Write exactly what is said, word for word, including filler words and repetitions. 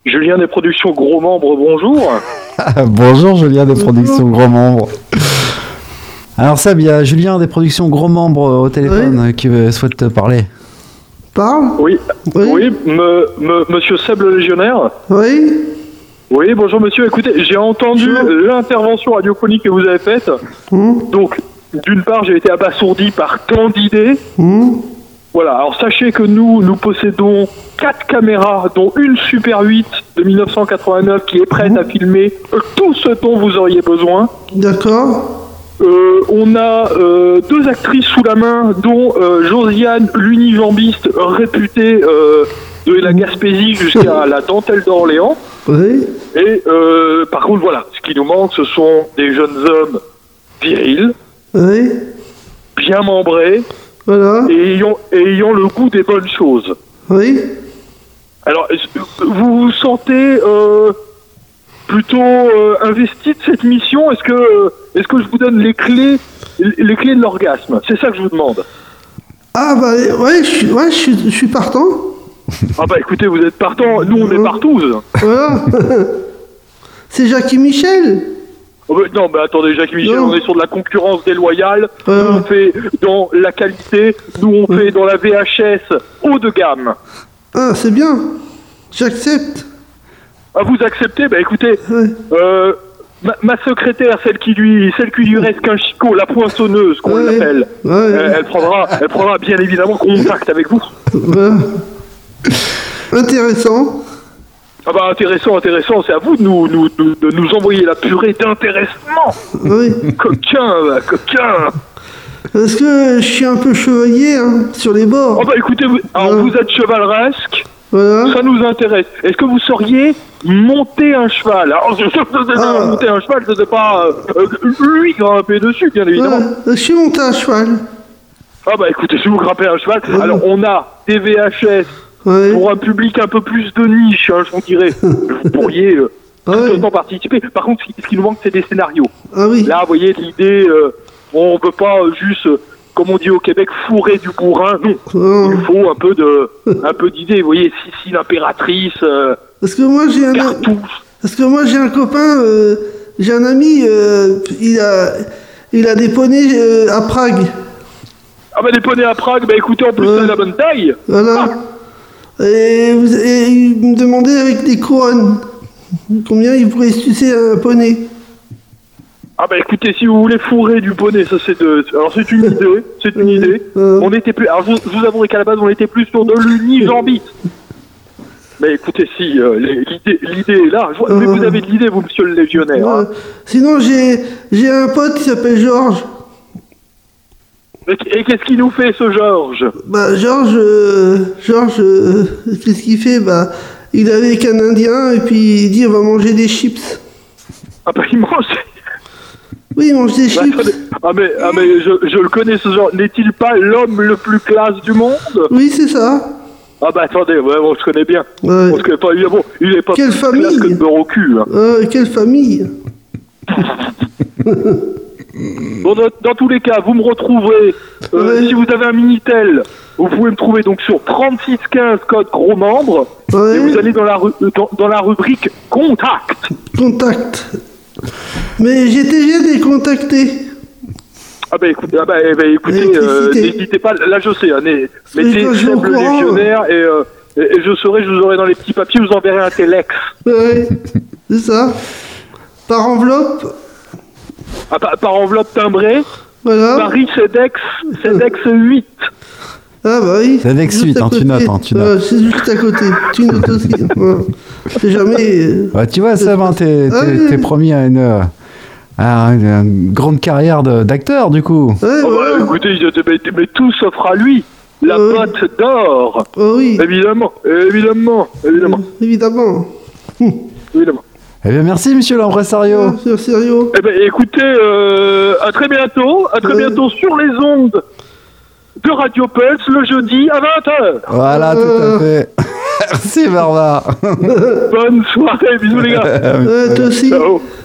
Julien des productions Gros Membres, bonjour. Bonjour Julien des productions Gros Membres. Alors Seb, il y a Julien des productions Gros Membres au téléphone oui. qui souhaite te parler. Parle. Oui, oui, oui me, me, monsieur Seb le légionnaire. Oui. Oui, bonjour monsieur, écoutez, j'ai entendu bonjour. l'intervention radiophonique que vous avez faite. Mmh. Donc, d'une part, j'ai été abasourdi par tant d'idées. Mmh. Voilà, alors sachez que nous, nous possédons quatre caméras, dont une Super huit de mille neuf cent quatre-vingt-neuf qui est prête mmh. à filmer tout ce dont vous auriez besoin. D'accord. Euh, on a euh, deux actrices sous la main, dont euh, Josiane, l'unijambiste réputée euh, de la Gaspésie jusqu'à la dentelle d'Orléans. Oui. Et euh, par contre, voilà, ce qui nous manque, ce sont des jeunes hommes virils, oui. bien membrés, voilà. et, ayant, et ayant le goût des bonnes choses. Oui. Alors, vous vous sentez euh, plutôt euh, investi de cette mission? Est-ce que, euh, est-ce que je vous donne les clés, les clés de l'orgasme? C'est ça que je vous demande. Ah bah ouais, je suis, ouais, je suis, je suis partant. Ah bah écoutez, vous êtes partant, nous on est partous. Voilà. C'est Jackie Michel. Oh bah, non, mais attendez, Jackie Michel, non. on est sur de la concurrence déloyale. Euh. Nous on fait dans la qualité, nous on euh. fait dans la V H S haut de gamme. Ah, c'est bien. J'accepte. Ah, vous acceptez? Bah écoutez, ouais. euh, ma, ma secrétaire, celle qui lui, celle qui lui reste qu'un chicot, la poinçonneuse, qu'on ouais. l'appelle, ouais. euh, elle prendra, elle prendra bien évidemment contact avec vous. Ouais. Intéressant. Ah bah intéressant, intéressant, c'est à vous de nous, nous, nous, de nous envoyer la purée d'intéressement. Oui. Coquin, bah, coquin. Parce que je suis un peu chevalier hein, sur les bords. Oh bah écoutez, vous, alors voilà. vous êtes chevaleresque, voilà. Ça nous intéresse. Est-ce que vous sauriez monter un cheval? Alors je sais que vous ah. monter un cheval, je ne sais pas euh, lui grimper dessus, bien évidemment. Ouais, je suis monté un cheval. Ah bah écoutez, si vous grimpez un cheval, ouais. alors on a des V H S. Ouais. Pour un public un peu plus de niche, hein, je vous dirais, vous pourriez euh, ouais. tout autant participer. Par contre, ce qui nous manque, c'est des scénarios. Ah oui. Là, vous voyez, l'idée, euh, on ne peut pas euh, juste, euh, comme on dit au Québec, fourrer du bourrin. Non, oh. il faut un peu de, un peu d'idées. Vous voyez, Sissi l'impératrice. Euh, Parce que moi, j'ai un, parce que moi, j'ai un copain, euh, j'ai un ami, euh, il a, il a des poneys euh, à Prague. Ah bah des poneys à Prague, bah écoutez, en plus, ouais. c'est la bonne taille. Voilà. Ah. Et, vous, et il me demandait avec des couronnes combien il pourrait sucer un poney. Ah bah écoutez, si vous voulez fourrer du poney, ça c'est de... Alors c'est une idée, c'est une idée. Euh... On était plus... Alors je, je vous avouerai qu'à la base on était plus sur de l'unijambite. Mais écoutez, si, euh, l'idée, l'idée est là. Je... Euh... Mais vous avez de l'idée, vous, monsieur le légionnaire. Euh... Hein. Sinon j'ai, j'ai un pote qui s'appelle Georges. Et qu'est-ce qu'il nous fait, ce Georges? Bah, Georges, euh, Georges, euh, qu'est-ce qu'il fait? Bah, il est avec un Indien et puis il dit on va manger des chips. Ah bah, il mange... Oui, il mange des bah, chips. Ah mais, ah, mais je, je le connais, ce genre. N'est-il pas l'homme le plus classe du monde? Oui, c'est ça. Ah bah, attendez, ouais, bon, je connais bien. Ouais. Parce que, pas, bon, il est pas quelle plus famille classe que de beurre au cul. Hein. Euh, quelle famille. Bon, dans, dans tous les cas, vous me retrouverez, euh, ouais. si vous avez un Minitel, vous pouvez me trouver donc sur trente-six quinze code gros membre, ouais. et vous allez dans la, ru- dans, dans la rubrique Contact. Contact. Mais G T G est contacté. Ah bah, écoute, ah bah, eh bah écoutez, euh, n'hésitez pas, là je sais, hein, mettez Seb le légionnaire et, euh, et, et je saurai, je vous aurai dans les petits papiers, je vous enverrai un téléx. Ouais, c'est ça. Par enveloppe. Ah, par, par enveloppe timbrée. Voilà. Paris CEDEX, CEDEX huit. Ah bah oui. CEDEX huit, hein, tu notes, hein, tu notes. Euh, c'est juste à côté. Tu notes aussi. Ouais. C'est jamais. Ouais, tu vois, Seb, hein, t'es, t'es, ah, oui. t'es promis à une, à une, une grande carrière de, d'acteur, du coup. Ouais, oh, voilà. bah, écoutez, mais, mais tout s'offre à lui. La oh, botte oui. d'or. Oh oui. Évidemment, évidemment, évidemment. Euh, évidemment. Évidemment. Eh bien, merci, monsieur l'impresario. Merci, l'impresario. Eh bien, écoutez, euh, à très bientôt. À très euh... bientôt sur les ondes de Radio Pulse, le jeudi à vingt heures. Voilà, euh... tout à fait. Merci, Barbara. Bonne soirée. Bisous, les gars. Ouais, toi aussi. Ciao.